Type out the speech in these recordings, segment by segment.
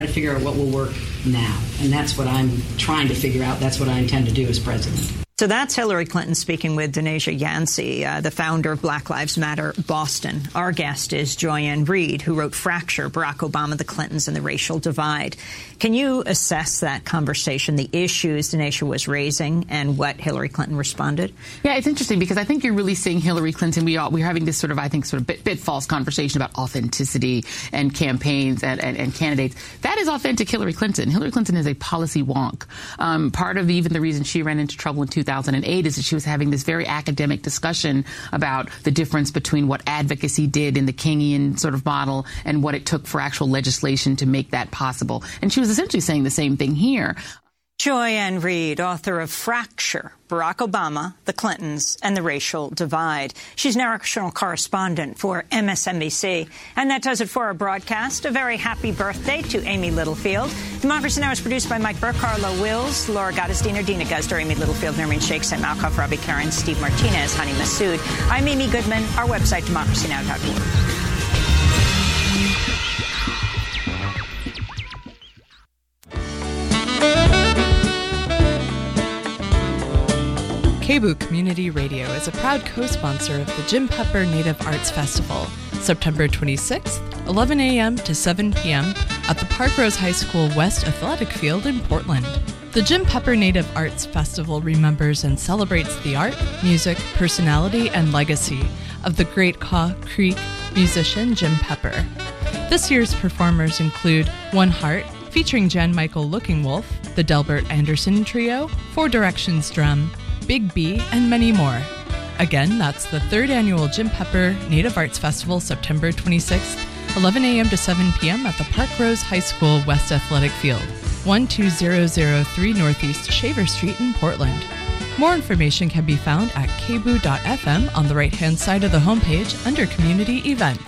to figure out what will work now. And that's what I'm trying to figure out. That's what I intend to do as president. So that's Hillary Clinton speaking with Denasia Yancey, the founder of Black Lives Matter Boston. Our guest is Joy-Ann Reid, who wrote Fracture, Barack Obama, the Clintons, and the Racial Divide. Can you assess that conversation, the issues Denasia was raising, and what Hillary Clinton responded? Yeah, it's interesting because I think you're really seeing Hillary Clinton. We're having this sort of bit false conversation about authenticity and campaigns and candidates. That is authentic Hillary Clinton. Hillary Clinton is a policy wonk. Part of even the reason she ran into trouble in 2008 is that she was having this very academic discussion about the difference between what advocacy did in the Kingian sort of model and what it took for actual legislation to make that possible. And she was essentially saying the same thing here. Joy-Ann Reid, author of Fracture, Barack Obama, the Clintons, and the Racial Divide. She's national correspondent for MSNBC. And that does it for our broadcast. A very happy birthday to Amy Littlefield. Democracy Now! Is produced by Mike Burke, Carla Wills, Laura Gottesdiener, Dina Guzder, Amy Littlefield, Nermeen Sheikh, Sam Malkoff, Robbie Karen, Steve Martinez, Hani Massoud. I'm Amy Goodman. Our website, democracynow.org. KBOO Community Radio is a proud co-sponsor of the Jim Pepper Native Arts Festival, September 26th, 11 a.m. to 7 p.m. at the Parkrose High School West Athletic Field in Portland. The Jim Pepper Native Arts Festival remembers and celebrates the art, music, personality, and legacy of the great Kaw Creek musician Jim Pepper. This year's performers include One Heart, featuring Jan Michael Looking Wolf, the Delbert Anderson Trio, Four Directions Drum, Big B, and many more. Again, that's the 3rd annual Jim Pepper Native Arts Festival, September 26th, 11 a.m. to 7 p.m. at the Parkrose High School West Athletic Field, 12003 Northeast Shaver Street in Portland. More information can be found at kboo.fm on the right-hand side of the homepage under Community Events.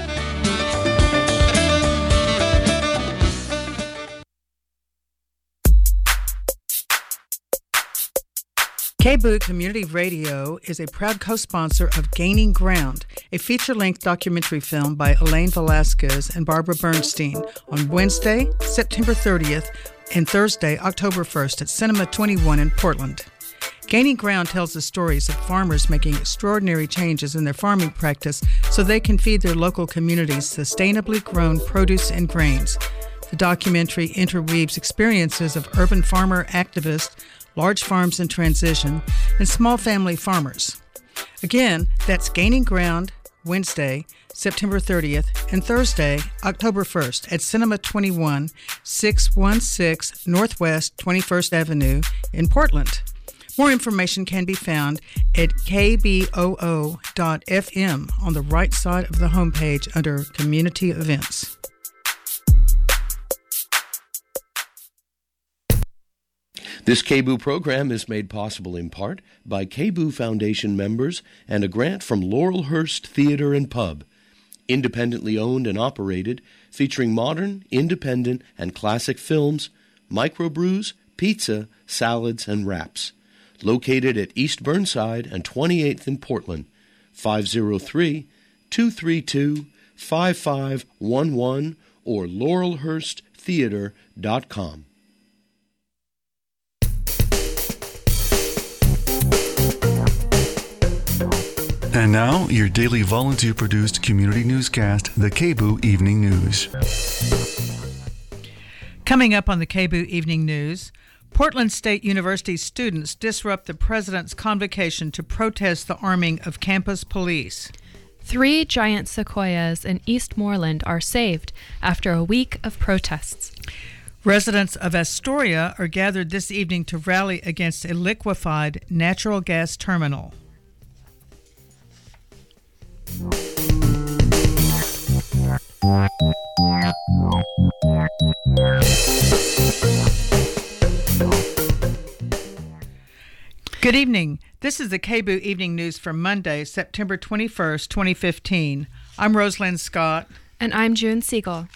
KBOO Community Radio is a proud co-sponsor of Gaining Ground, a feature-length documentary film by Elaine Velasquez and Barbara Bernstein on Wednesday, September 30th, and Thursday, October 1st at Cinema 21 in Portland. Gaining Ground tells the stories of farmers making extraordinary changes in their farming practice so they can feed their local communities sustainably grown produce and grains. The documentary interweaves experiences of urban farmer activists, large farms in transition, and small family farmers. Again, that's Gaining Ground, Wednesday, September 30th, and Thursday, October 1st at Cinema 21, 616 Northwest 21st Avenue in Portland. More information can be found at kboo.fm on the right side of the homepage under Community Events. This KBOO program is made possible in part by KBOO Foundation members and a grant from Laurelhurst Theater and Pub, independently owned and operated, featuring modern, independent, and classic films, microbrews, pizza, salads, and wraps. Located at East Burnside and 28th in Portland, 503-232-5511 or laurelhursttheater.com. And now, your daily volunteer-produced community newscast, the KBOO Evening News. Coming up on the KBOO Evening News, Portland State University students disrupt the president's convocation to protest the arming of campus police. 3 giant sequoias in Eastmoreland are saved after a week of protests. Residents of Astoria are gathered this evening to rally against a liquefied natural gas terminal. Good evening. This is the KBOO Evening News for Monday, September 21st, 2015. I'm Rosalind Scott. And I'm June Siegel.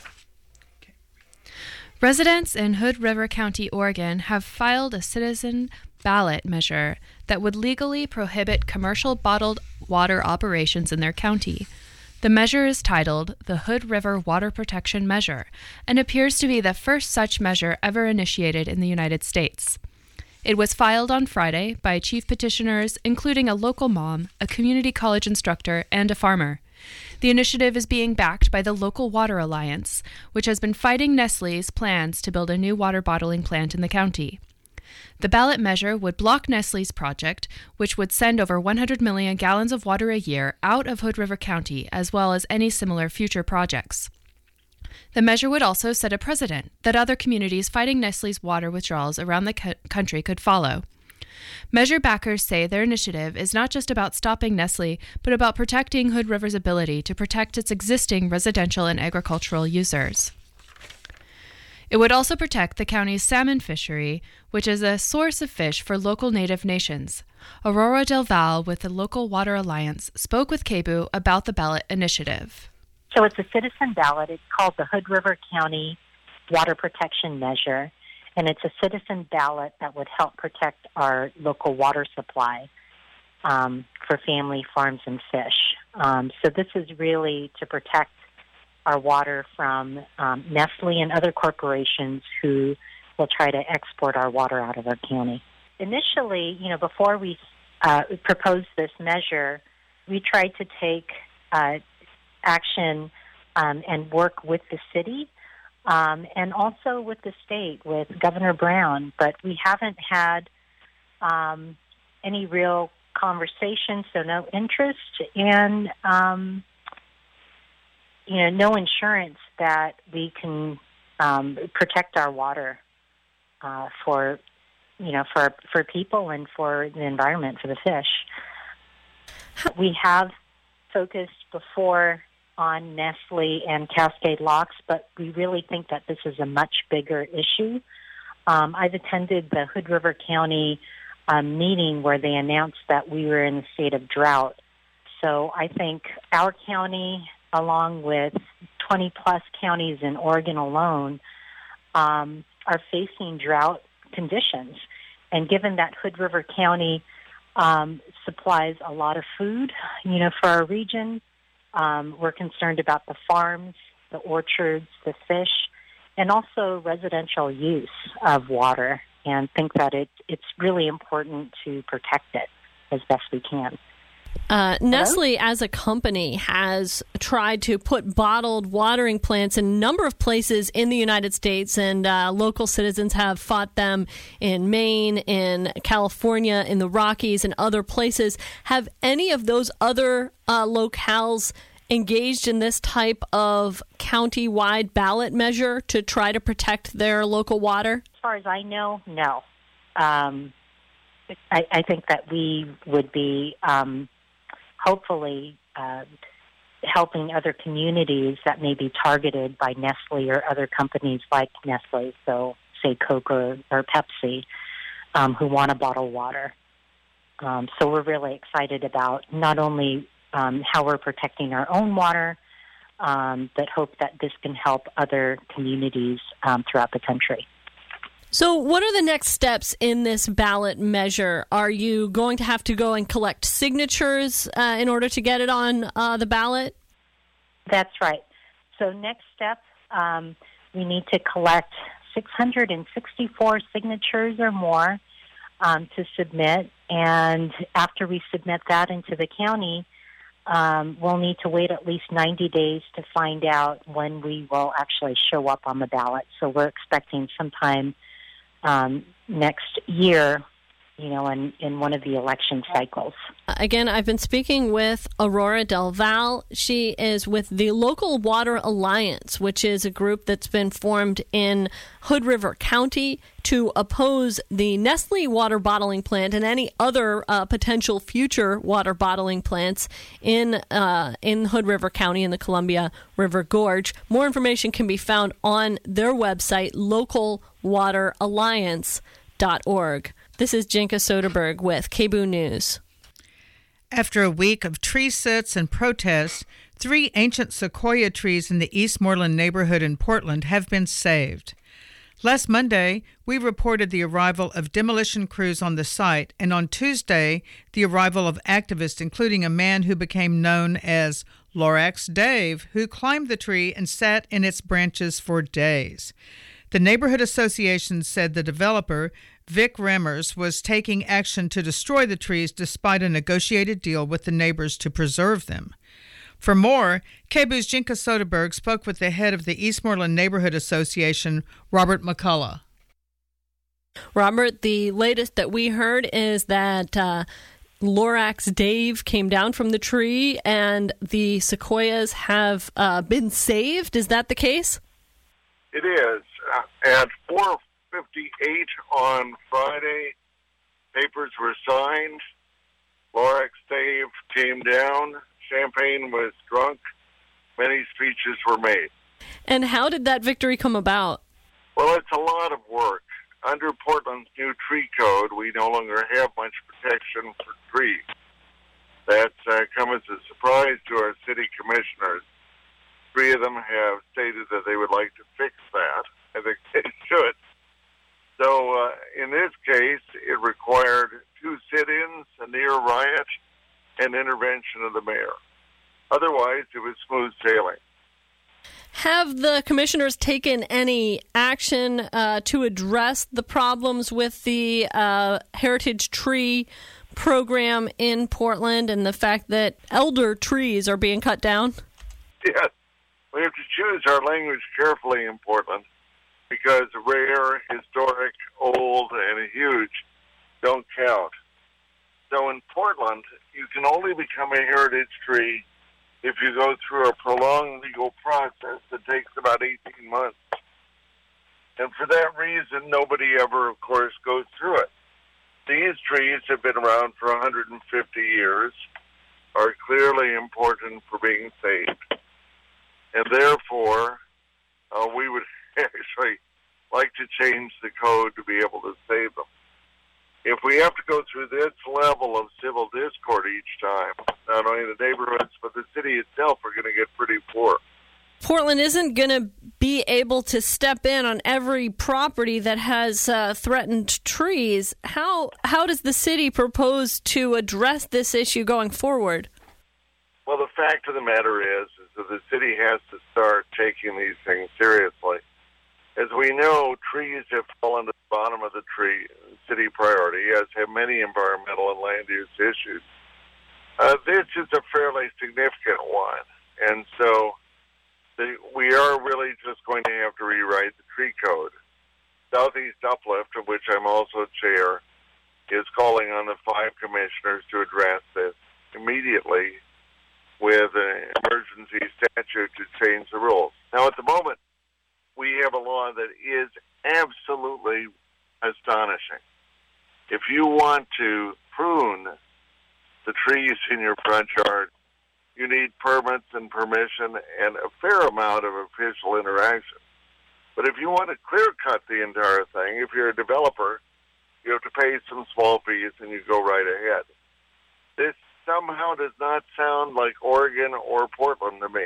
Residents in Hood River County, Oregon, have filed a citizen ballot measure that would legally prohibit commercial bottled water operations in their county. The measure is titled the Hood River Water Protection Measure and appears to be the first such measure ever initiated in the United States. It was filed on Friday by chief petitioners, including a local mom, a community college instructor, and a farmer. The initiative is being backed by the Local Water Alliance, which has been fighting Nestlé's plans to build a new water bottling plant in the county. The ballot measure would block Nestlé's project, which would send over 100 million gallons of water a year out of Hood River County, as well as any similar future projects. The measure would also set a precedent that other communities fighting Nestlé's water withdrawals around the country could follow. Measure backers say their initiative is not just about stopping Nestlé, but about protecting Hood River's ability to protect its existing residential and agricultural users. It would also protect the county's salmon fishery, which is a source of fish for local native nations. Aurora Del Val with the Local Water Alliance spoke with KBOO about the ballot initiative. So it's a citizen ballot. It's called the Hood River County Water Protection Measure, and it's a citizen ballot that would help protect our local water supply for family farms and fish. So this is really to protect our water from Nestle and other corporations who will try to export our water out of our county. Initially, before we proposed this measure, we tried to take action and work with the city and also with the state, with Governor Brown, but we haven't had any real conversation, so no interest, and no insurance that we can protect our water for people and for the environment, for the fish. We have focused before on Nestle and Cascade Locks, but we really think that this is a much bigger issue. I've attended the Hood River County meeting where they announced that we were in a state of drought. So I think our county, along with 20-plus counties in Oregon alone, are facing drought conditions. And given that Hood River County supplies a lot of food, for our region, we're concerned about the farms, the orchards, the fish, and also residential use of water, and think that it's really important to protect it as best we can. Nestle, as a company, has tried to put bottled watering plants in a number of places in the United States, and local citizens have fought them in Maine, in California, in the Rockies, and other places. Have any of those other locales engaged in this type of county-wide ballot measure to try to protect their local water? As far as I know, no. I think that we would be hopefully helping other communities that may be targeted by Nestle or other companies like Nestle, so say Coke or Pepsi, who want to bottle water. So we're really excited about not only how we're protecting our own water, but hope that this can help other communities throughout the country. So what are the next steps in this ballot measure? Are you going to have to go and collect signatures in order to get it on the ballot? That's right. So next step, we need to collect 664 signatures or more to submit. And after we submit that into the county, we'll need to wait at least 90 days to find out when we will actually show up on the ballot. So we're expecting sometime next year, in one of the election cycles. Again, I've been speaking with Aurora Del Val. She is with the Local Water Alliance, which is a group that's been formed in Hood River County to oppose the Nestle water bottling plant and any other potential future water bottling plants in Hood River County in the Columbia River Gorge. More information can be found on their website, localwateralliance.org. This is Jinka Soderberg with KBOO News. After a week of tree sits and protests, 3 ancient sequoia trees in the East Moreland neighborhood in Portland have been saved. Last Monday, we reported the arrival of demolition crews on the site, and on Tuesday, the arrival of activists, including a man who became known as Lorax Dave, who climbed the tree and sat in its branches for days. The neighborhood association said the developer, Vic Remmers, was taking action to destroy the trees despite a negotiated deal with the neighbors to preserve them. For more, KBOO's Jinka Soderberg spoke with the head of the Eastmoreland Neighborhood Association, Robert McCullough. Robert, the latest that we heard is that Lorax Dave came down from the tree and the sequoias have been saved. Is that the case? It is. At 4:58 on Friday, papers were signed. Lorax Dave came down. Champagne was drunk. Many speeches were made. And how did that victory come about? Well, it's a lot of work. Under Portland's new tree code, we no longer have much protection for trees. That's come as a surprise to our city commissioners. 3 of them have stated that they would like to fix that. I think they should. So in this case, it required 2 sit-ins, a near riot, and intervention of the mayor. Otherwise, it was smooth sailing. Have the commissioners taken any action to address the problems with the heritage tree program in Portland and the fact that elder trees are being cut down? Yes. We have to choose our language carefully in Portland because rare, historic, old, and huge don't count. So in Portland, you can only become a heritage tree if you go through a prolonged legal process that takes about 18 months. And for that reason, nobody ever, of course, goes through it. These trees have been around for 150 years, are clearly important for being saved. And therefore, we would actually like to change the code to be able to save them. If we have to go through this level of civil discord each time, not only the neighborhoods, but the city itself are going to get pretty poor. Portland isn't going to be able to step in on every property that has threatened trees. How does the city propose to address this issue going forward? Well, the fact of the matter is that the city has to start taking these things seriously. As we know, trees have fallen to the bottom of the city priority, as have many environmental and land use issues. This is a fairly significant one, and so we are really just going to have to rewrite the tree code. Southeast Uplift, of which I'm also chair, is calling on the 5 commissioners to address this immediately with an emergency statute to change the rules. Now, at the moment, we have a law that is absolutely astonishing. If you want to prune the trees in your front yard, you need permits and permission and a fair amount of official interaction. But if you want to clear-cut the entire thing, if you're a developer, you have to pay some small fees and you go right ahead. This somehow does not sound like Oregon or Portland to me.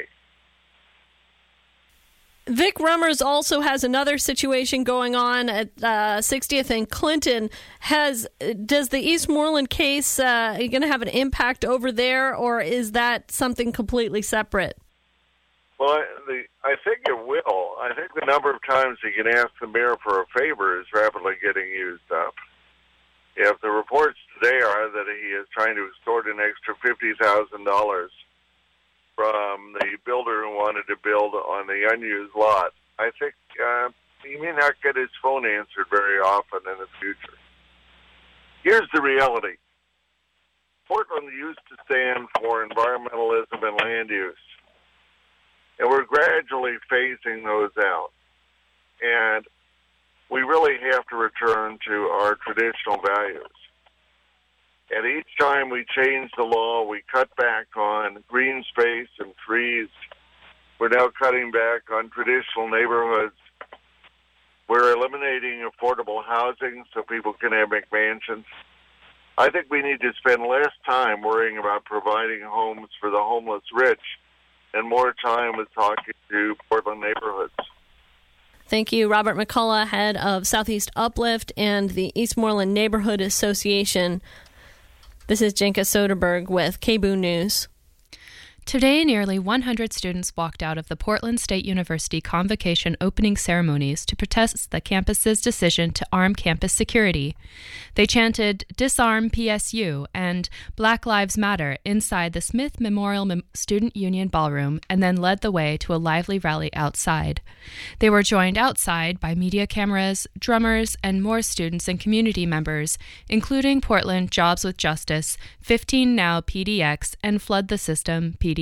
Vic Remmers also has another situation going on at 60th and Clinton. Does the Eastmoreland case are you going to have an impact over there, or is that something completely separate? Well, I think it will. I think the number of times he can ask the mayor for a favor is rapidly getting used up. If the reports today are that he is trying to extort an extra $50,000 from the builder who wanted to build on the unused lot, I think he may not get his phone answered very often in the future. Here's the reality. Portland used to stand for environmentalism and land use, and we're gradually phasing those out. And we really have to return to our traditional values. And each time we change the law, we cut back on green space and trees. We're now cutting back on traditional neighborhoods. We're eliminating affordable housing so people can have McMansions. I think we need to spend less time worrying about providing homes for the homeless rich and more time with talking to Portland neighborhoods. Thank you, Robert McCullough, head of Southeast Uplift and the Eastmoreland Neighborhood Association. This is Jenka Soderberg with KBOO News. Today, nearly 100 students walked out of the Portland State University convocation opening ceremonies to protest the campus's decision to arm campus security. They chanted "Disarm PSU" and "Black Lives Matter" inside the Smith Memorial Student Union Ballroom and then led the way to a lively rally outside. They were joined outside by media cameras, drummers, and more students and community members, including Portland Jobs with Justice, 15 Now PDX, and Flood the System PDX.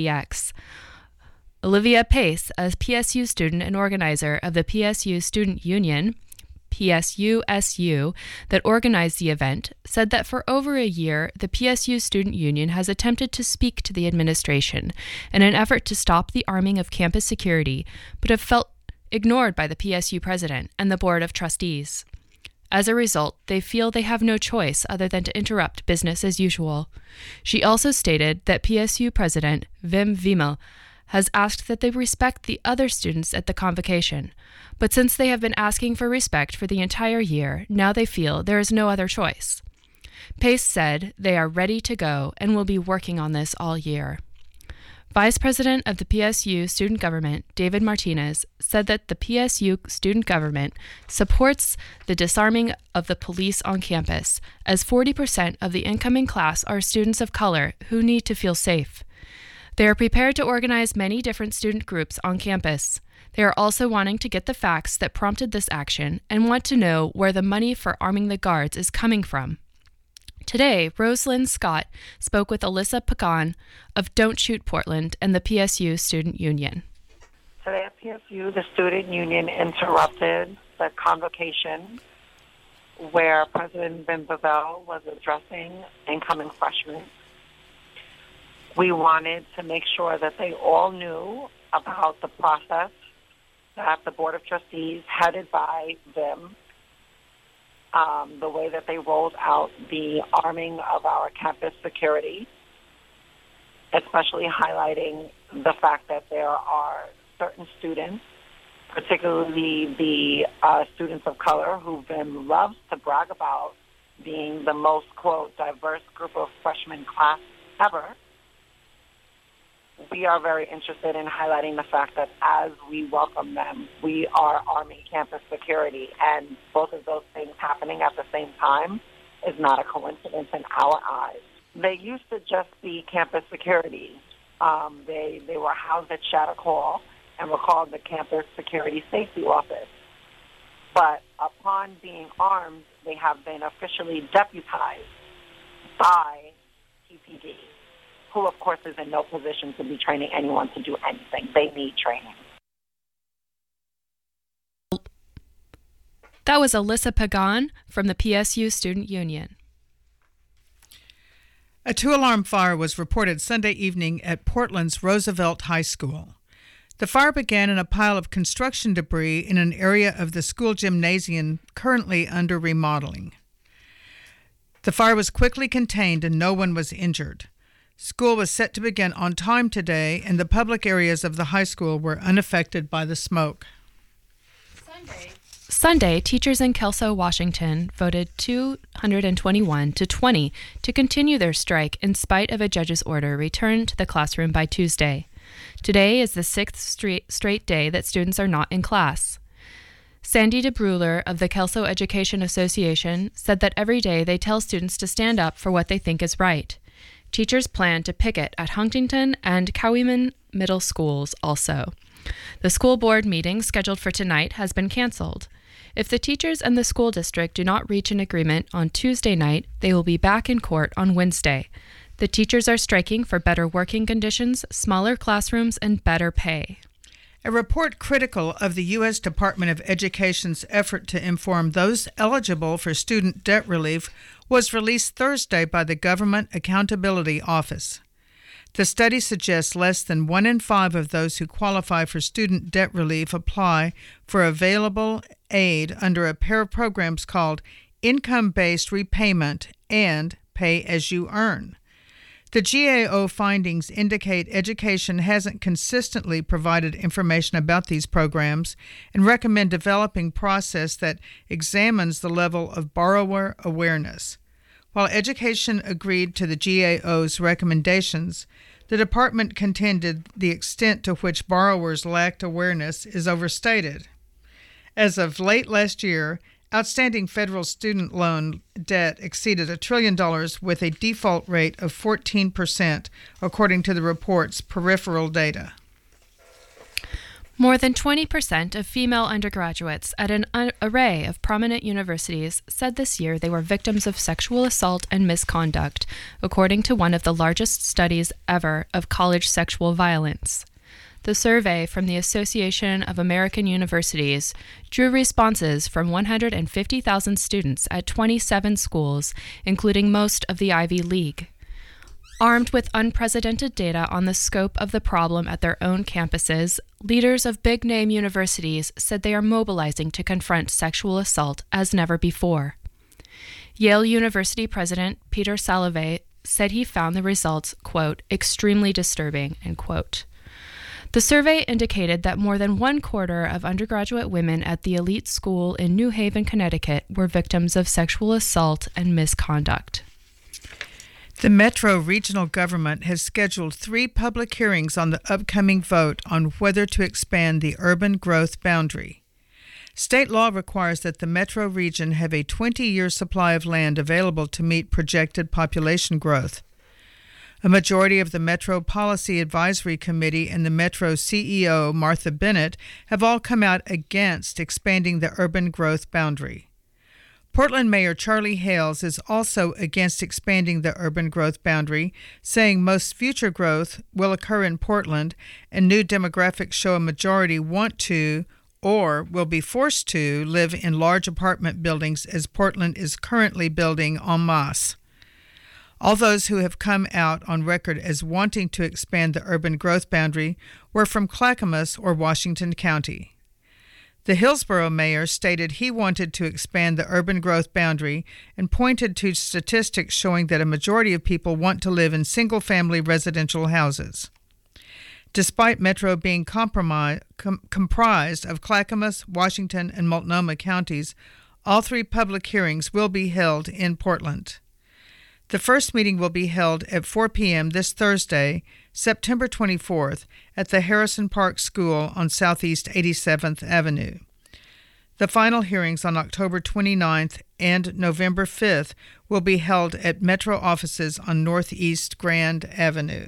Olivia Pace, a PSU student and organizer of the PSU Student Union, PSUSU, that organized the event, said that for over a year, the PSU Student Union has attempted to speak to the administration in an effort to stop the arming of campus security, but have felt ignored by the PSU president and the board of trustees. As a result, they feel they have no choice other than to interrupt business as usual. She also stated that PSU President Wim Wiemel has asked that they respect the other students at the convocation, but since they have been asking for respect for the entire year, now they feel there is no other choice. Pace said they are ready to go and will be working on this all year. Vice President of the PSU Student Government, David Martinez, said that the PSU Student Government supports the disarming of the police on campus, as 40% of the incoming class are students of color who need to feel safe. They are prepared to organize many different student groups on campus. They are also wanting to get the facts that prompted this action and want to know where the money for arming the guards is coming from. Today, Rosalind Scott spoke with Alyssa Pagan of Don't Shoot Portland and the PSU Student Union. Today at PSU, the Student Union interrupted the convocation where President Wim Wiemel was addressing incoming freshmen. We wanted to make sure that they all knew about the process that the Board of Trustees, headed by Wim, the way that they rolled out the arming of our campus security, especially highlighting the fact that there are certain students, particularly the students of color, who Wim loves to brag about being the most, quote, diverse group of freshman class ever. We are very interested in highlighting the fact that as we welcome them, we are arming campus security, and both of those things happening at the same time is not a coincidence in our eyes. They used to just be campus security. They were housed at Shattuck Hall and were called the Campus Security Safety Office. But upon being armed, they have been officially deputized by TPD, who, of course, is in no position to be training anyone to do anything. They need training. That was Alyssa Pagan from the PSU Student Union. A 2-alarm fire was reported Sunday evening at Portland's Roosevelt High School. The fire began in a pile of construction debris in an area of the school gymnasium currently under remodeling. The fire was quickly contained and no one was injured. School was set to begin on time today, and the public areas of the high school were unaffected by the smoke. Sunday, teachers in Kelso, Washington voted 221 to 20 to continue their strike in spite of a judge's order returned to the classroom by Tuesday. Today is the 6th straight day that students are not in class. Sandy DeBruler of the Kelso Education Association said that every day they tell students to stand up for what they think is right. Teachers plan to picket at Huntington and Cowieman Middle Schools also. The school board meeting scheduled for tonight has been canceled. If the teachers and the school district do not reach an agreement on Tuesday night, they will be back in court on Wednesday. The teachers are striking for better working conditions, smaller classrooms, and better pay. A report critical of the U.S. Department of Education's effort to inform those eligible for student debt relief was released Thursday by the Government Accountability Office. The study suggests less than 1 in 5 of those who qualify for student debt relief apply for available aid under a pair of programs called Income-Based Repayment and Pay-As-You-Earn. The GAO findings indicate education hasn't consistently provided information about these programs and recommend developing a process that examines the level of borrower awareness. While education agreed to the GAO's recommendations, the department contended the extent to which borrowers lacked awareness is overstated. As of late last year, outstanding federal student loan debt exceeded $1 trillion with a default rate of 14%, according to the report's peripheral data. More than 20% of female undergraduates at an array of prominent universities said this year they were victims of sexual assault and misconduct, according to one of the largest studies ever of college sexual violence. The survey from the Association of American Universities drew responses from 150,000 students at 27 schools, including most of the Ivy League. Armed with unprecedented data on the scope of the problem at their own campuses, leaders of big-name universities said they are mobilizing to confront sexual assault as never before. Yale University President Peter Salovey said he found the results, quote, extremely disturbing, end quote. The survey indicated that more than 1/4 of undergraduate women at the elite school in New Haven, Connecticut, were victims of sexual assault and misconduct. The Metro regional government has scheduled 3 public hearings on the upcoming vote on whether to expand the urban growth boundary. State law requires that the Metro region have a 20-year supply of land available to meet projected population growth. A majority of the Metro Policy Advisory Committee and the Metro CEO, Martha Bennett, have all come out against expanding the urban growth boundary. Portland Mayor Charlie Hales is also against expanding the urban growth boundary, saying most future growth will occur in Portland and new demographics show a majority want to or will be forced to live in large apartment buildings as Portland is currently building en masse. All those who have come out on record as wanting to expand the urban growth boundary were from Clackamas or Washington County. The Hillsborough mayor stated he wanted to expand the urban growth boundary and pointed to statistics showing that a majority of people want to live in single-family residential houses. Despite Metro being comprised of Clackamas, Washington, and Multnomah counties, all 3 public hearings will be held in Portland. The first meeting will be held at 4 p.m. this Thursday, September 24th, at the Harrison Park School on Southeast 87th Avenue. The final hearings on October 29th and November 5th will be held at Metro offices on Northeast Grand Avenue.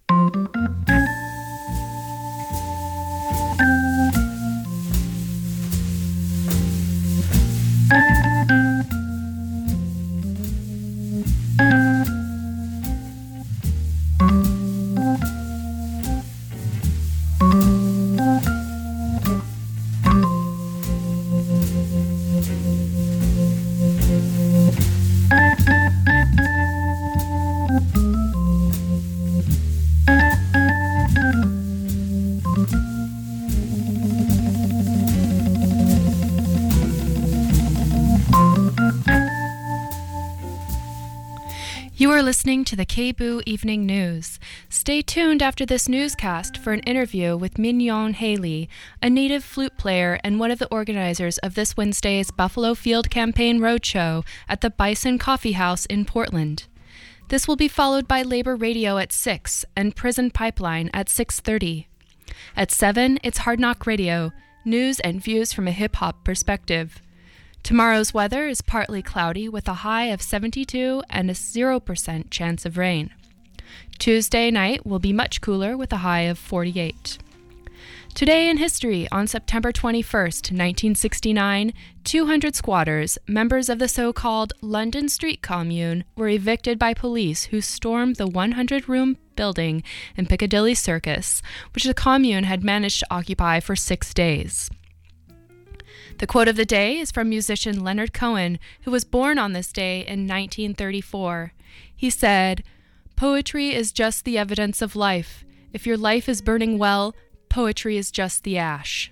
You are listening to the KBOO Evening News. Stay tuned after this newscast for an interview with Mignon Haley, a native flute player and one of the organizers of this Wednesday's Buffalo Field Campaign Roadshow at the Bison Coffee House in Portland. This will be followed by Labor Radio at 6 and Prison Pipeline at 6:30. At 7, it's Hard Knock Radio, news and views from a hip-hop perspective. Tomorrow's weather is partly cloudy with a high of 72 and a 0% chance of rain. Tuesday night will be much cooler with a high of 48. Today in history, on September 21st, 1969, 200 squatters, members of the so-called London Street Commune, were evicted by police who stormed the 100-room building in Piccadilly Circus, which the commune had managed to occupy for 6 days. The quote of the day is from musician Leonard Cohen, who was born on this day in 1934. He said, "Poetry is just the evidence of life. If your life is burning well, poetry is just the ash."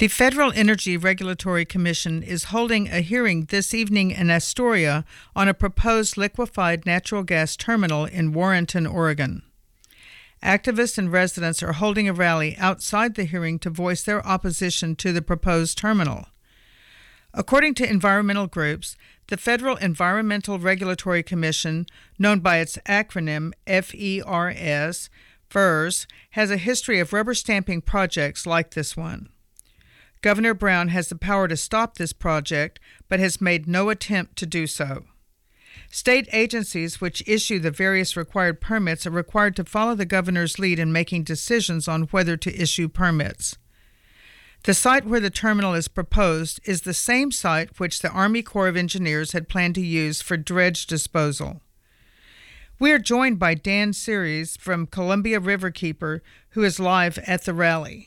The Federal Energy Regulatory Commission is holding a hearing this evening in Astoria on a proposed liquefied natural gas terminal in Warrenton, Oregon. Activists and residents are holding a rally outside the hearing to voice their opposition to the proposed terminal. According to environmental groups, the Federal Environmental Regulatory Commission, known by its acronym FERS, has a history of rubber stamping projects like this one. Governor Brown has the power to stop this project, but has made no attempt to do so. State agencies which issue the various required permits are required to follow the governor's lead in making decisions on whether to issue permits. The site where the terminal is proposed is the same site which the Army Corps of Engineers had planned to use for dredge disposal. We are joined by Dan Series from Columbia Riverkeeper, who is live at the rally.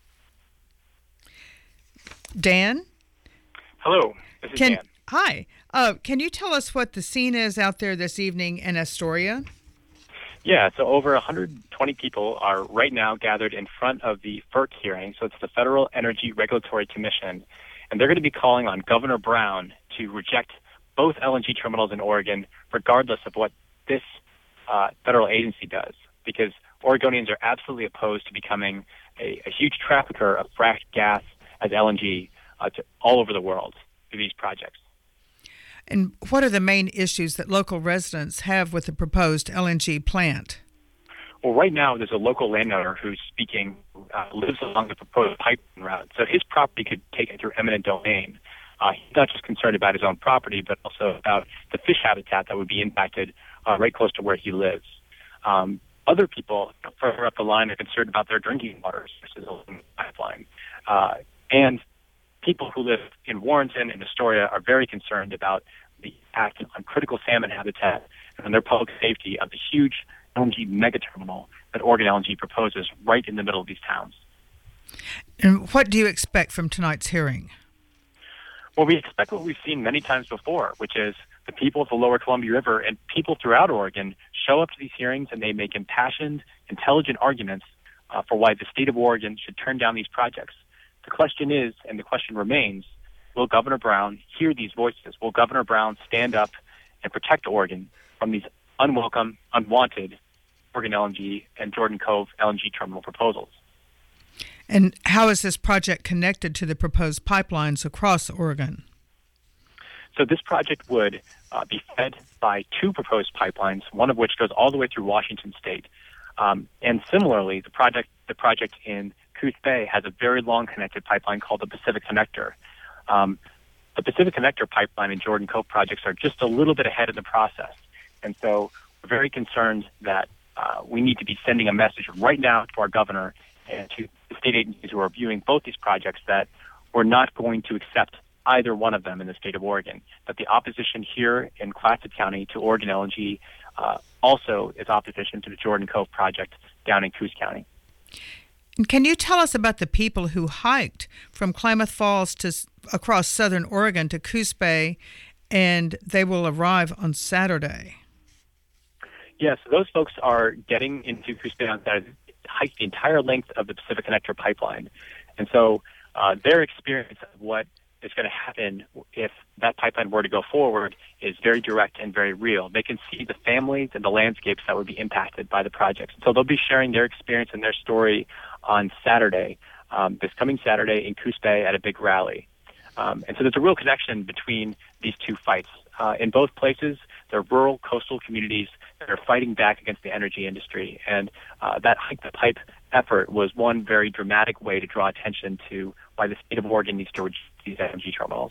Dan? Hello, this is Dan. Hi. Can you tell us what the scene is out there this evening in Astoria? Yeah, so over 120 people are right now gathered in front of the FERC hearing, so it's the Federal Energy Regulatory Commission, and they're going to be calling on Governor Brown to reject both LNG terminals in Oregon, regardless of what this federal agency does, because Oregonians are absolutely opposed to becoming a huge trafficker of fracked gas as LNG to all over the world through these projects. And what are the main issues that local residents have with the proposed LNG plant? Well, right now there's a local landowner who's speaking, lives along the proposed pipeline route, so his property could take it through eminent domain. He's not just concerned about his own property, but also about the fish habitat that would be impacted right close to where he lives. Other people further up the line are concerned about their drinking water sources along the pipeline. And people who live in Warrenton and Astoria are very concerned about the impact on critical salmon habitat and their public safety of the huge LNG megaterminal that Oregon LNG proposes right in the middle of these towns. And what do you expect from tonight's hearing? Well, we expect what we've seen many times before, which is the people of the lower Columbia River and people throughout Oregon show up to these hearings and they make impassioned, intelligent arguments for why the state of Oregon should turn down these projects. The question is, and the question remains, will Governor Brown hear these voices? Will Governor Brown stand up and protect Oregon from these unwelcome, unwanted Oregon LNG and Jordan Cove LNG terminal proposals? And how is this project connected to the proposed pipelines across Oregon? So this project would be fed by two proposed pipelines, one of which goes all the way through Washington State. And similarly, the project in Coos Bay has a very long connected pipeline called the Pacific Connector. The Pacific Connector pipeline and Jordan Cove projects are just a little bit ahead in the process. And so we're very concerned that we need to be sending a message right now to our governor and to the state agencies who are viewing both these projects that we're not going to accept either one of them in the state of Oregon, that the opposition here in Clatsop County to Oregon LNG also is opposition to the Jordan Cove project down in Coos County. And can you tell us about the people who hiked from Klamath Falls to across southern Oregon to Coos Bay, and they will arrive on Saturday? Yes, those folks are getting into Coos Bay on Saturday, hiked the entire length of the Pacific Connector pipeline. And so their experience of what is going to happen if that pipeline were to go forward is very direct and very real. They can see the families and the landscapes that would be impacted by the projects. So they'll be sharing their experience and their story on Saturday, this coming Saturday in Coos Bay at a big rally. And so there's a real connection between these two fights. In both places, they're rural coastal communities that are fighting back against the energy industry. And that Hike the Pipe effort was one very dramatic way to draw attention to why the state of Oregon needs to reject these LNG terminals.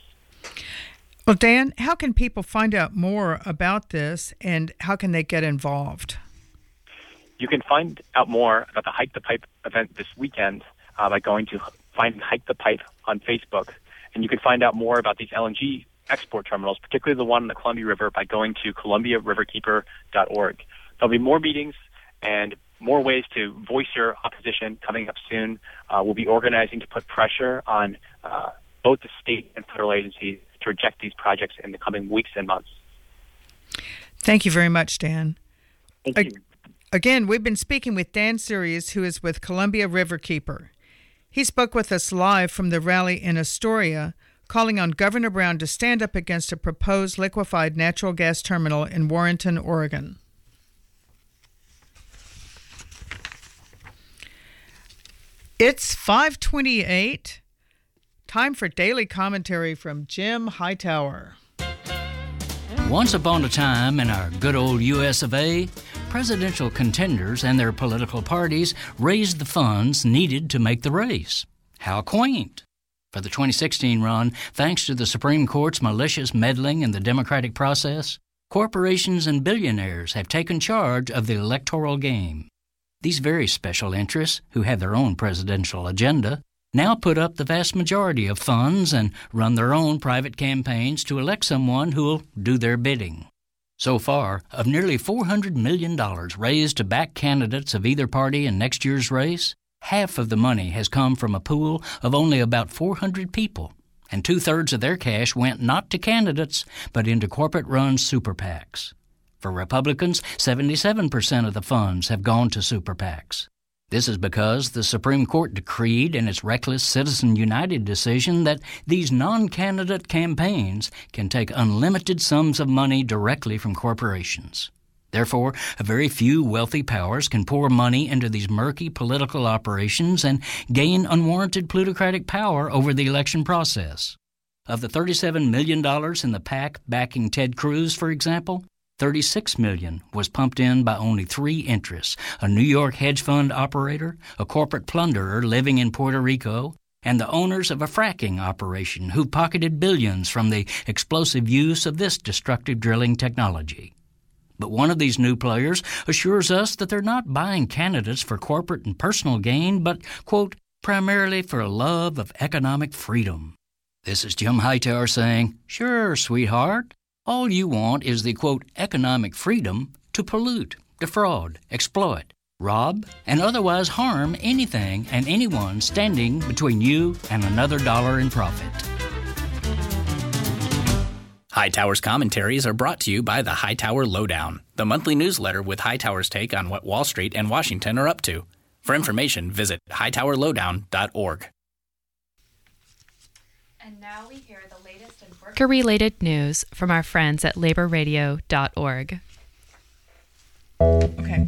Well, Dan, how can people find out more about this, and how can they get involved? You can find out more about the Hike the Pipe event this weekend by going to find Hike the Pipe on Facebook. And you can find out more about these LNG export terminals, particularly the one on the Columbia River, by going to columbiariverkeeper.org. There'll be more meetings and more ways to voice your opposition coming up soon. We'll be organizing to put pressure on both the state and federal agencies to reject these projects in the coming weeks and months. Thank you very much, Dan. Thank you. Again, we've been speaking with Dan Series, who is with Columbia Riverkeeper. He spoke with us live from the rally in Astoria, calling on Governor Brown to stand up against a proposed liquefied natural gas terminal in Warrenton, Oregon. It's 5:28. Time for daily commentary from Jim Hightower. Once upon a time in our good old US of A, presidential contenders and their political parties raised the funds needed to make the race. How quaint! For the 2016 run, thanks to the Supreme Court's malicious meddling in the democratic process, corporations and billionaires have taken charge of the electoral game. These very special interests, who have their own presidential agenda, now put up the vast majority of funds and run their own private campaigns to elect someone who'll do their bidding. So far, of nearly $400 million raised to back candidates of either party in next year's race, half of the money has come from a pool of only about 400 people, and 2/3 of their cash went not to candidates, but into corporate-run super PACs. For Republicans, 77% of the funds have gone to super PACs. This is because the Supreme Court decreed in its reckless Citizen United decision that these non-candidate campaigns can take unlimited sums of money directly from corporations. Therefore, a very few wealthy powers can pour money into these murky political operations and gain unwarranted plutocratic power over the election process. Of the $37 million in the PAC backing Ted Cruz, for example, $36 million was pumped in by only 3 interests: a New York hedge fund operator, a corporate plunderer living in Puerto Rico, and the owners of a fracking operation who pocketed billions from the explosive use of this destructive drilling technology. But one of these new players assures us that they're not buying candidates for corporate and personal gain, but, quote, primarily for a love of economic freedom. This is Jim Hightower saying, sure, sweetheart, all you want is the, quote, economic freedom to pollute, defraud, exploit, rob, and otherwise harm anything and anyone standing between you and another dollar in profit. Hightower's commentaries are brought to you by the Hightower Lowdown, the monthly newsletter with Hightower's take on what Wall Street and Washington are up to. For information, visit hightowerlowdown.org. And now we hear the latest in worker-related news from our friends at laborradio.org. Okay.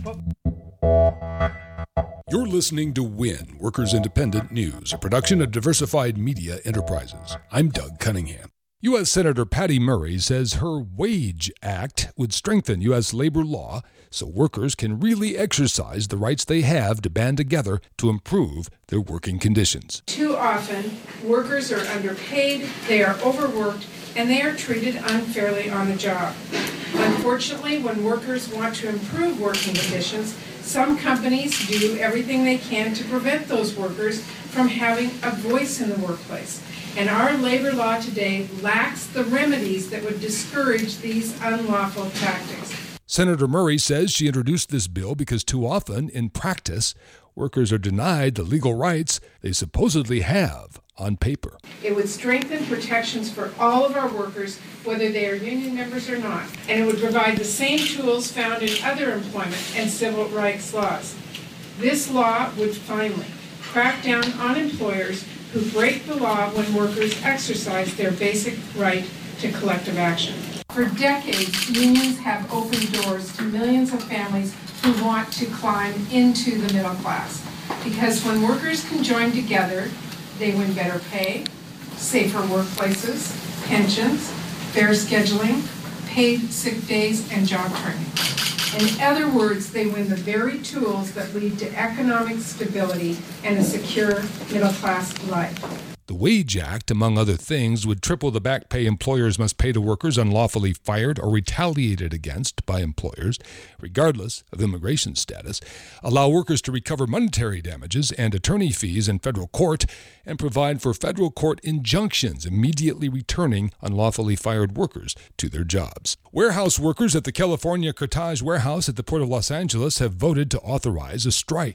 You're listening to WIN, Workers Independent News, a production of Diversified Media Enterprises. I'm Doug Cunningham. U.S. Senator Patty Murray says her Wage Act would strengthen U.S. labor law so workers can really exercise the rights they have to band together to improve their working conditions. Too often, workers are underpaid, they are overworked, and they are treated unfairly on the job. Unfortunately, when workers want to improve working conditions, some companies do everything they can to prevent those workers from having a voice in the workplace. And our labor law today lacks the remedies that would discourage these unlawful tactics. Senator Murray says she introduced this bill because too often, in practice, workers are denied the legal rights they supposedly have on paper. It would strengthen protections for all of our workers, whether they are union members or not, and it would provide the same tools found in other employment and civil rights laws. This law would finally crack down on employers who break the law when workers exercise their basic right to collective action. For decades, unions have opened doors to millions of families who want to climb into the middle class. Because when workers can join together, they win better pay, safer workplaces, pensions, fair scheduling, paid sick days, and job training. In other words, they win the very tools that lead to economic stability and a secure middle-class life. The Wage Act, among other things, would triple the back pay employers must pay to workers unlawfully fired or retaliated against by employers, regardless of immigration status, allow workers to recover monetary damages and attorney fees in federal court, and provide for federal court injunctions immediately returning unlawfully fired workers to their jobs. Warehouse workers at the California Cartage warehouse at the Port of Los Angeles have voted to authorize a strike.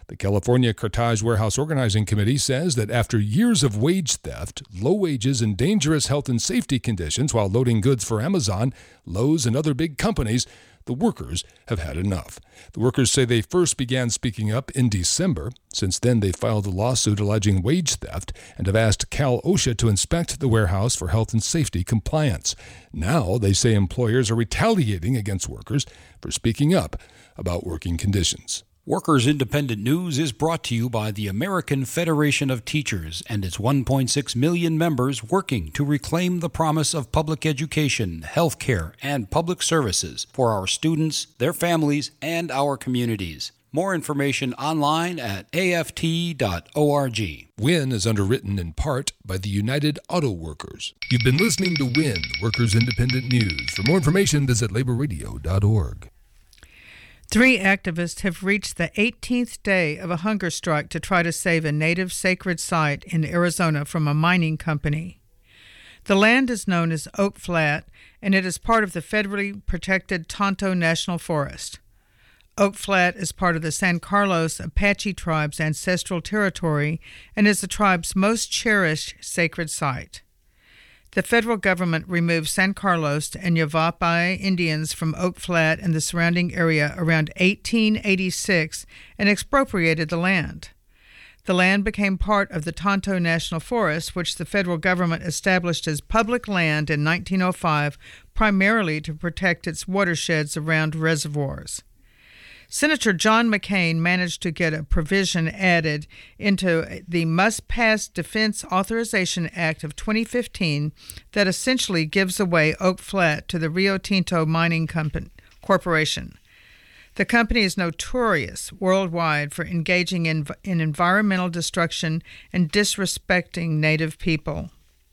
The California Cartage Warehouse Organizing Committee says that after years of wage theft, low wages, and dangerous health and safety conditions while loading goods for Amazon, Lowe's, and other big companies, the workers have had enough. The workers say they first began speaking up in December. Since then, they filed a lawsuit alleging wage theft and have asked Cal OSHA to inspect the warehouse for health and safety compliance. Now, they say employers are retaliating against workers for speaking up about working conditions. Workers Independent News is brought to you by the American Federation of Teachers and its 1.6 million members working to reclaim the promise of public education, health care, and public services for our students, their families, and our communities. More information online at aft.org. WIN is underwritten in part by the United Auto Workers. You've been listening to WIN, Workers Independent News. For more information, visit laborradio.org. 3 activists have reached the 18th day of a hunger strike to try to save a native sacred site in Arizona from a mining company. The land is known as Oak Flat, and it is part of the federally protected Tonto National Forest. Oak Flat is part of the San Carlos Apache tribe's ancestral territory and is the tribe's most cherished sacred site. The federal government removed San Carlos and Yavapai Indians from Oak Flat and the surrounding area around 1886 and expropriated the land. The land became part of the Tonto National Forest, which the federal government established as public land in 1905, primarily to protect its watersheds around reservoirs. Senator John McCain managed to get a provision added into the Must-Pass Defense Authorization Act of 2015 that essentially gives away Oak Flat to the Rio Tinto Mining Corporation. The company is notorious worldwide for engaging in environmental destruction and disrespecting Native people.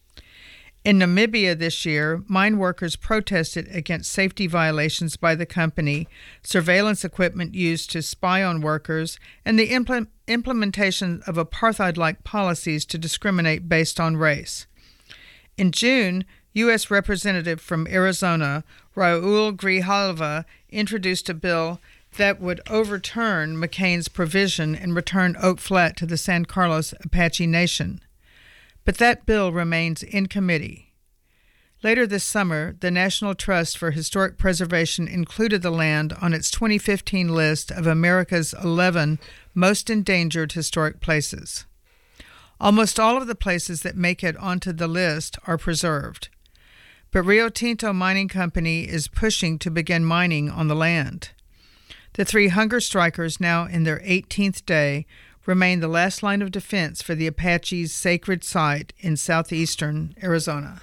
In Namibia this year, mine workers protested against safety violations by the company, surveillance equipment used to spy on workers, and the implementation of apartheid-like policies to discriminate based on race. In June, U.S. Representative from Arizona, Raul Grijalva, introduced a bill that would overturn McCain's provision and return Oak Flat to the San Carlos Apache Nation. But that bill remains in committee. Later this summer, the National Trust for Historic Preservation included the land on its 2015 list of America's 11 most endangered historic places. Almost all of the places that make it onto the list are preserved. But Rio Tinto Mining Company is pushing to begin mining on the land. The 3 hunger strikers, now in their 18th day, remain the last line of defense for the Apache's sacred site in southeastern Arizona.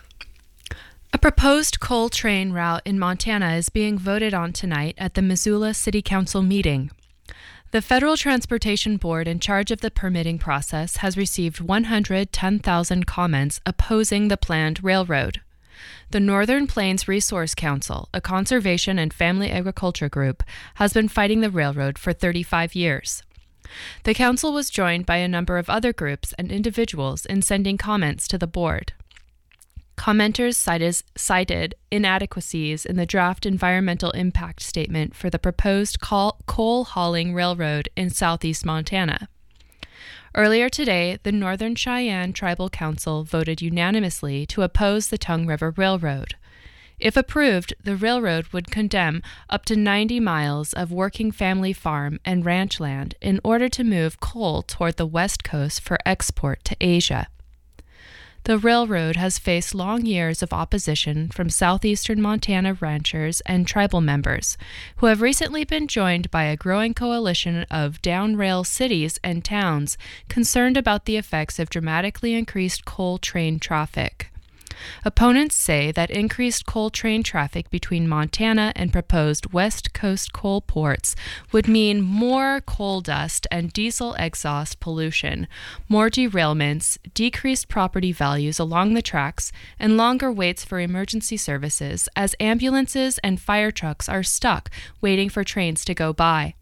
A proposed coal train route in Montana is being voted on tonight at the Missoula City Council meeting. The Federal Transportation Board in charge of the permitting process has received 110,000 comments opposing the planned railroad. The Northern Plains Resource Council, a conservation and family agriculture group, has been fighting the railroad for 35 years. The council was joined by a number of other groups and individuals in sending comments to the board. Commenters cited inadequacies in the draft environmental impact statement for the proposed coal hauling railroad in southeast Montana. Earlier today, the Northern Cheyenne Tribal Council voted unanimously to oppose the Tongue River Railroad. If approved, the railroad would condemn up to 90 miles of working family farm and ranch land in order to move coal toward the west coast for export to Asia. The railroad has faced long years of opposition from southeastern Montana ranchers and tribal members, who have recently been joined by a growing coalition of down-rail cities and towns concerned about the effects of dramatically increased coal train traffic. Opponents say that increased coal train traffic between Montana and proposed West Coast coal ports would mean more coal dust and diesel exhaust pollution, more derailments, decreased property values along the tracks, and longer waits for emergency services as ambulances and fire trucks are stuck waiting for trains to go by.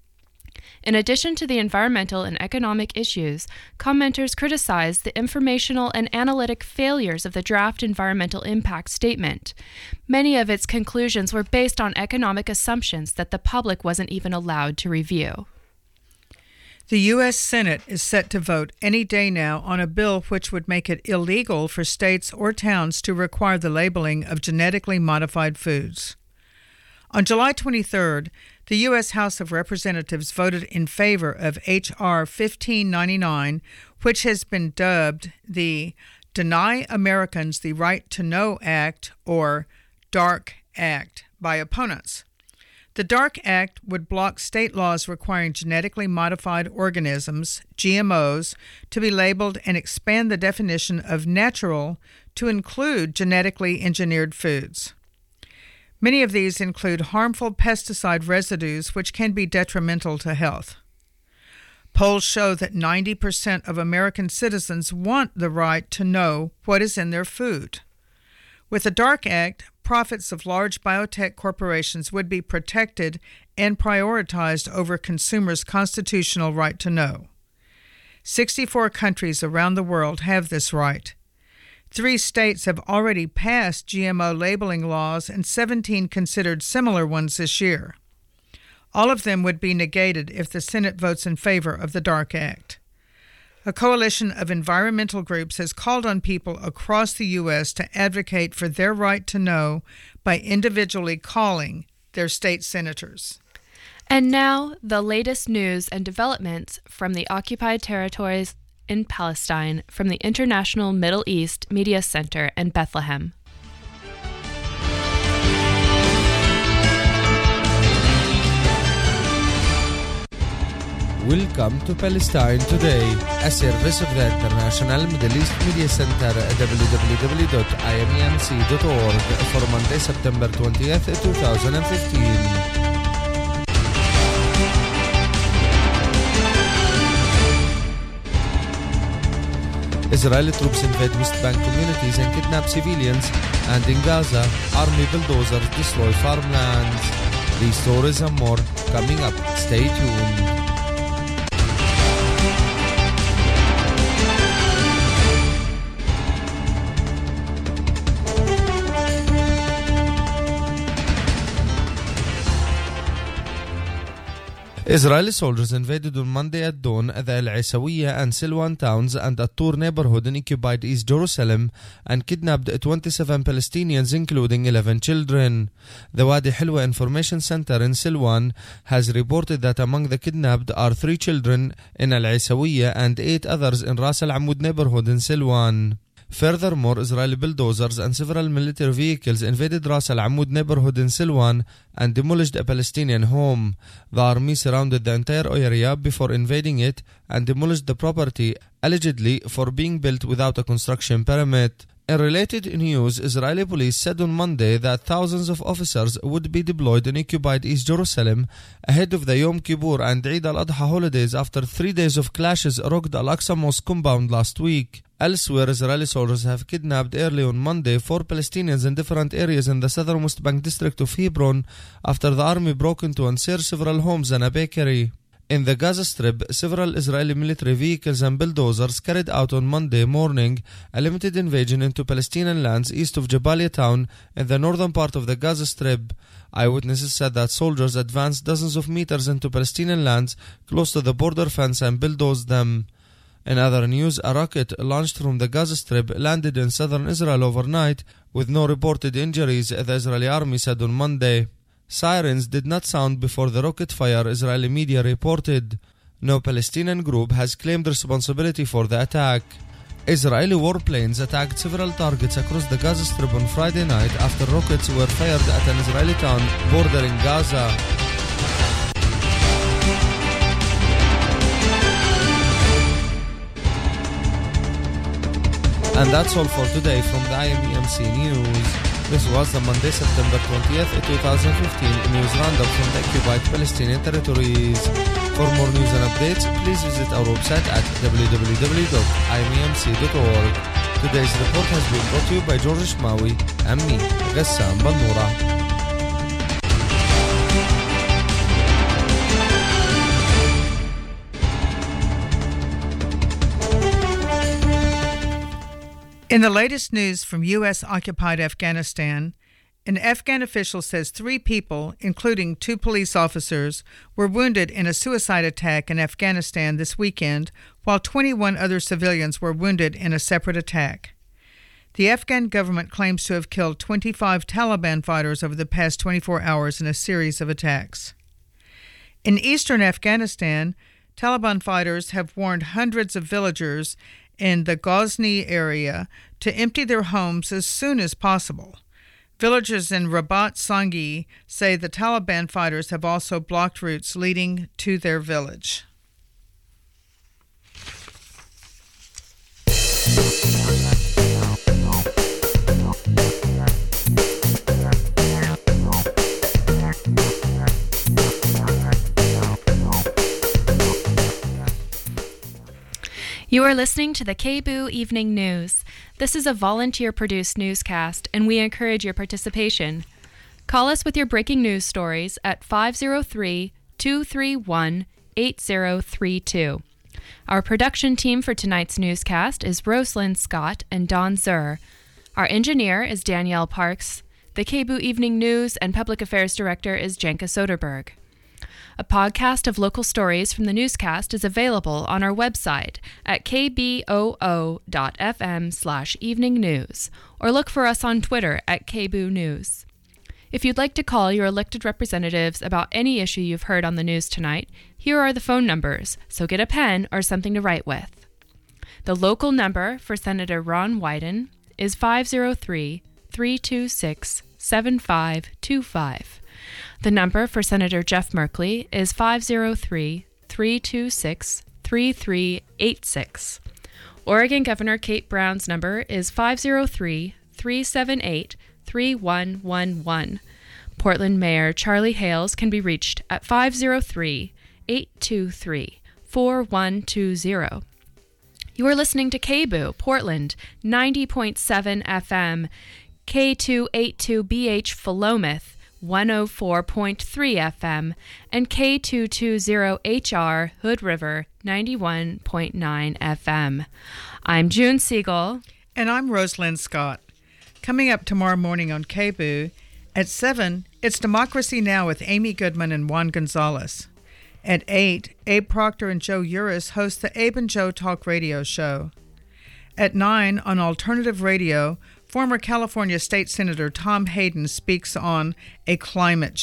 In addition to the environmental and economic issues, commenters criticized the informational and analytic failures of the draft environmental impact statement. Many of its conclusions were based on economic assumptions that the public wasn't even allowed to review. The U.S. Senate is set to vote any day now on a bill which would make it illegal for states or towns to require the labeling of genetically modified foods. On July 23rd, the U.S. House of Representatives voted in favor of H.R. 1599, which has been dubbed the Deny Americans the Right to Know Act, or DARK Act, by opponents. The DARK Act would block state laws requiring genetically modified organisms, GMOs, to be labeled and expand the definition of natural to include genetically engineered foods. Many of these include harmful pesticide residues which can be detrimental to health. Polls show that 90% of American citizens want the right to know what is in their food. With the DARK Act, profits of large biotech corporations would be protected and prioritized over consumers' constitutional right to know. 64 countries around the world have this right. 3 states have already passed GMO labeling laws, and 17 considered similar ones this year. All of them would be negated if the Senate votes in favor of the DARK Act. A coalition of environmental groups has called on people across the U.S. to advocate for their right to know by individually calling their state senators. And now, the latest news and developments from the occupied territories in Palestine from the International Middle East Media Center in Bethlehem. Welcome to Palestine Today, a service of the International Middle East Media Center, www.imemc.org, for Monday, September 20th, 2015. Israeli troops invade West Bank communities and kidnap civilians, and in Gaza, army bulldozers destroy farmlands. These stories and more coming up. Stay tuned. Israeli soldiers invaded on Monday at dawn the El Isawiyah and Silwan towns and At-Tur neighborhood in occupied East Jerusalem and kidnapped 27 Palestinians, including 11 children. The Wadi Hilwa Information Center in Silwan has reported that among the kidnapped are 3 children in El Isawiyah and 8 others in Ras Al Amud neighborhood in Silwan. Furthermore, Israeli bulldozers and several military vehicles invaded Ras Al Amud neighborhood in Silwan and demolished a Palestinian home. The army surrounded the entire area before invading it and demolished the property, allegedly for being built without a construction permit. In related news, Israeli police said on Monday that thousands of officers would be deployed in occupied East Jerusalem ahead of the Yom Kippur and Eid al-Adha holidays after 3 days of clashes rocked Al-Aqsa Mosque compound last week. Elsewhere, Israeli soldiers have kidnapped early on Monday 4 Palestinians in different areas in the southern West Bank district of Hebron after the army broke into and searched several homes and a bakery. In the Gaza Strip, several Israeli military vehicles and bulldozers carried out on Monday morning a limited invasion into Palestinian lands east of Jabalia town in the northern part of the Gaza Strip. Eyewitnesses said that soldiers advanced dozens of meters into Palestinian lands close to the border fence and bulldozed them. In other news, a rocket launched from the Gaza Strip landed in southern Israel overnight with no reported injuries, the Israeli army said on Monday. Sirens did not sound before the rocket fire, Israeli media reported. No Palestinian group has claimed responsibility for the attack. Israeli warplanes attacked several targets across the Gaza Strip on Friday night after rockets were fired at an Israeli town bordering Gaza. And that's all for today from the IMEMC News. This was the Monday, September 20th, 2015 news roundup from the occupied Palestinian territories. For more news and updates, please visit our website at www.imemc.org. Today's report has been brought to you by George Shmawi and me, Gassam Bannoura. In the latest news from U.S.-occupied Afghanistan, An Afghan official says 3 people, including 2 police officers, were wounded in a suicide attack in Afghanistan this weekend, while 21 other civilians were wounded in a separate attack. The Afghan government claims to have killed 25 Taliban fighters over the past 24 hours in a series of attacks. In eastern Afghanistan, Taliban fighters have warned hundreds of villagers in the Ghazni area to empty their homes as soon as possible. Villagers in Rabat Sangi say the Taliban fighters have also blocked routes leading to their village. You are listening to the KBOO Evening News. This is a volunteer-produced newscast, and we encourage your participation. Call us with your breaking news stories at 503-231-8032. Our production team for tonight's newscast is Rosalind Scott and Don Zur. Our engineer is Danielle Parks. The KBOO Evening News and Public Affairs Director is Janka Soderberg. A podcast of local stories from the newscast is available on our website at kboo.fm/evening news, or look for us on Twitter at KBOO News. If you'd like to call your elected representatives about any issue you've heard on the news tonight, here are the phone numbers, so get a pen or something to write with. The local number for Senator Ron Wyden is 503-326-7525. The number for Senator Jeff Merkley is 503-326-3386. Oregon Governor Kate Brown's number is 503-378-3111. Portland Mayor Charlie Hales can be reached at 503-823-4120. You are listening to KBOO, Portland, 90.7 FM, K282BH Philomath, 104.3 FM, and K220HR Hood River, 91.9 FM. I'm June Siegel. And I'm Rosalind Scott. Coming up tomorrow morning on KBOO, at 7, it's Democracy Now! With Amy Goodman and Juan Gonzalez. At 8, Abe Proctor and Joe Uris host the Abe and Joe Talk Radio Show. At 9, on Alternative Radio, former California State Senator Tom Hayden speaks on a climate